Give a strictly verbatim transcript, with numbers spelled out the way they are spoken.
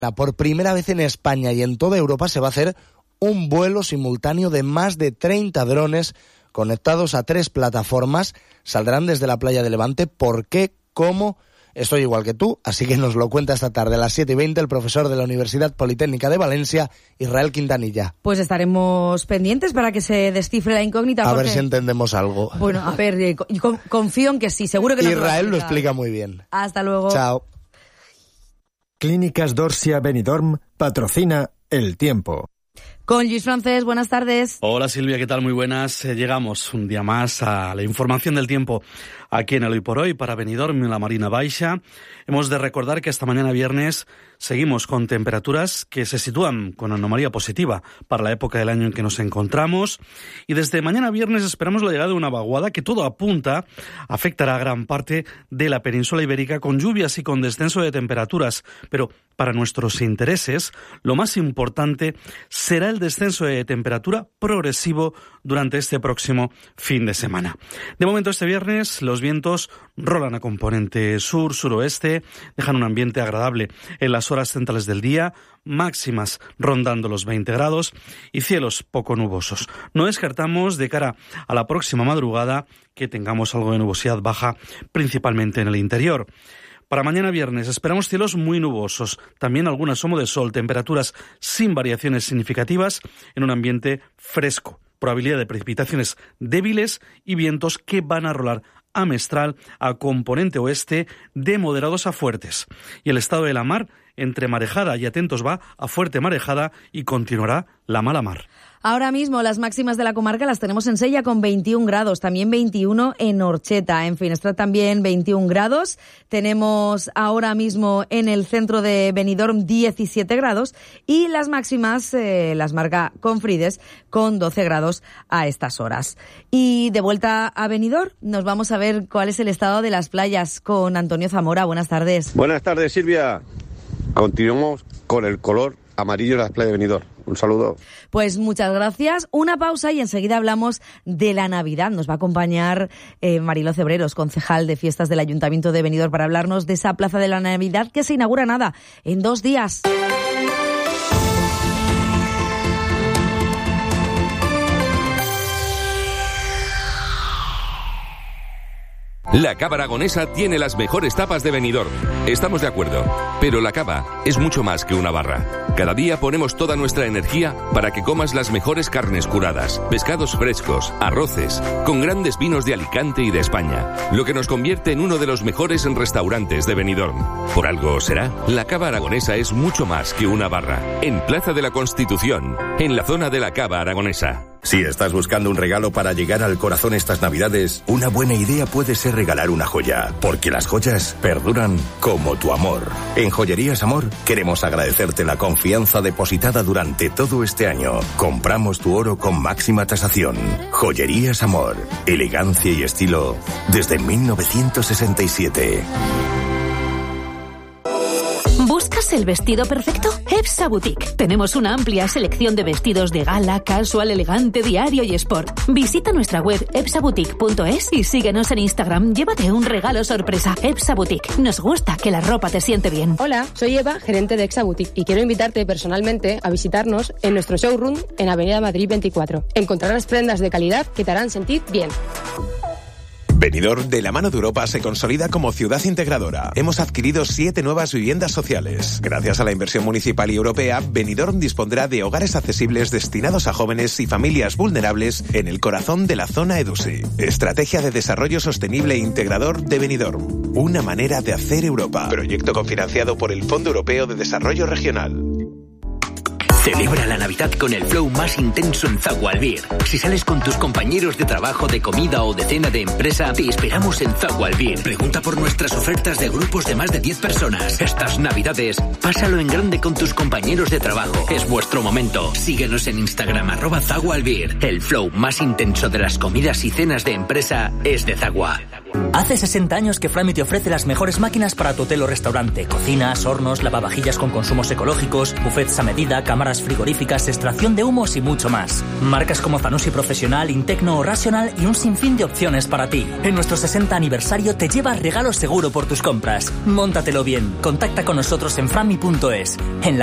Por primera vez en España y en toda Europa se va a hacer un vuelo simultáneo de más de treinta drones conectados a tres plataformas. Saldrán desde la playa de Levante. ¿Por qué? ¿Cómo? Estoy igual que tú, así que nos lo cuenta esta tarde a las siete y veinte el profesor de la Universidad Politécnica de Valencia, Israel Quintanilla. Pues estaremos pendientes para que se descifre la incógnita. A Jorge. ver si entendemos algo. Bueno, a ver, eh, confío en que sí, seguro que no. Israel lo explica muy bien. Hasta luego. Chao. Clínicas Dorsia Benidorm patrocina El Tiempo. Con Luis Francés, buenas tardes. Hola Silvia, ¿qué tal? Muy buenas. Eh, llegamos un día más a la información del tiempo aquí en el Hoy por Hoy para Benidorm, en la Marina Baixa. Hemos de recordar que esta mañana viernes seguimos con temperaturas que se sitúan con anomalía positiva para la época del año en que nos encontramos. Y desde mañana viernes esperamos la llegada de una vaguada que todo apunta afectará a gran parte de la península ibérica con lluvias y con descenso de temperaturas. Pero para nuestros intereses, lo más importante será el descenso de temperatura progresivo durante este próximo fin de semana. De momento, este viernes, los vientos rolan a componente sur-suroeste, dejan un ambiente agradable en las horas centrales del día, máximas rondando los veinte grados y cielos poco nubosos. No descartamos de cara a la próxima madrugada que tengamos algo de nubosidad baja, principalmente en el interior. Para mañana viernes esperamos cielos muy nubosos, también algún asomo de sol, temperaturas sin variaciones significativas en un ambiente fresco, probabilidad de precipitaciones débiles y vientos que van a rolar a mestral a componente oeste de moderados a fuertes. Y el estado de la mar, entre marejada y atentos va a fuerte marejada y continuará la mala mar. Ahora mismo las máximas de la comarca las tenemos en Sella con veintiún grados, también veintiuno en Orcheta, en Finestrat también veintiún grados. Tenemos ahora mismo en el centro de Benidorm diecisiete grados y las máximas eh, las marca Confrides con doce grados a estas horas. Y de vuelta a Benidorm nos vamos a ver cuál es el estado de las playas con Antonio Zamora. Buenas tardes. Buenas tardes, Silvia. Continuamos con el color amarillo de las playas de Benidorm. Un saludo. Pues muchas gracias. Una pausa y enseguida hablamos de la Navidad. Nos va a acompañar eh, Mariló Cebreros, concejal de fiestas del Ayuntamiento de Benidorm, para hablarnos de esa plaza de la Navidad que se inaugura nada, en dos días. La Cava Aragonesa tiene las mejores tapas de Benidorm. Estamos de acuerdo, pero la cava es mucho más que una barra. Cada día ponemos toda nuestra energía para que comas las mejores carnes curadas, pescados frescos, arroces, con grandes vinos de Alicante y de España, lo que nos convierte en uno de los mejores restaurantes de Benidorm. Por algo será, la Cava Aragonesa es mucho más que una barra. En Plaza de la Constitución, en la zona de la Cava Aragonesa. Si estás buscando un regalo para llegar al corazón estas Navidades, una buena idea puede ser regalar una joya, porque las joyas perduran como tu amor. En Joyerías Amor queremos agradecerte la confianza depositada durante todo este año. Compramos tu oro con máxima tasación. Joyerías Amor, elegancia y estilo desde mil novecientos sesenta y siete. ¿Buscas el vestido perfecto? Epsa Boutique. Tenemos una amplia selección de vestidos de gala, casual, elegante, diario y sport. Visita nuestra web epsa boutique punto es y síguenos en Instagram. Llévate un regalo sorpresa. Epsa Boutique. Nos gusta que la ropa te siente bien. Hola, soy Eva, gerente de Epsa Boutique, y quiero invitarte personalmente a visitarnos en nuestro showroom en Avenida Madrid veinticuatro. Encontrarás prendas de calidad que te harán sentir bien. Benidorm, de la mano de Europa, se consolida como ciudad integradora. Hemos adquirido siete nuevas viviendas sociales. Gracias a la inversión municipal y europea, Benidorm dispondrá de hogares accesibles destinados a jóvenes y familias vulnerables en el corazón de la zona EDUSI. Estrategia de Desarrollo Sostenible e Integrador de Benidorm. Una manera de hacer Europa. Proyecto cofinanciado por el Fondo Europeo de Desarrollo Regional. Celebra la Navidad con el flow más intenso en Zagual Beer. Si sales con tus compañeros de trabajo, de comida o de cena de empresa, te esperamos en Zagual Beer. Pregunta por nuestras ofertas de grupos de más de diez personas. Estas Navidades, pásalo en grande con tus compañeros de trabajo. Es vuestro momento. Síguenos en Instagram, arroba Zagual Beer. El flow más intenso de las comidas y cenas de empresa es de Zagua. Hace sesenta años que Frami te ofrece las mejores máquinas para tu hotel o restaurante. Cocinas, hornos, lavavajillas con consumos ecológicos, buffets a medida, cámaras frigoríficas, extracción de humos y mucho más. Marcas como Zanussi Profesional, Intecno o Rational y un sinfín de opciones para ti. En nuestro sesenta aniversario te llevas regalo seguro por tus compras. Móntatelo bien. Contacta con nosotros en frami punto es. En la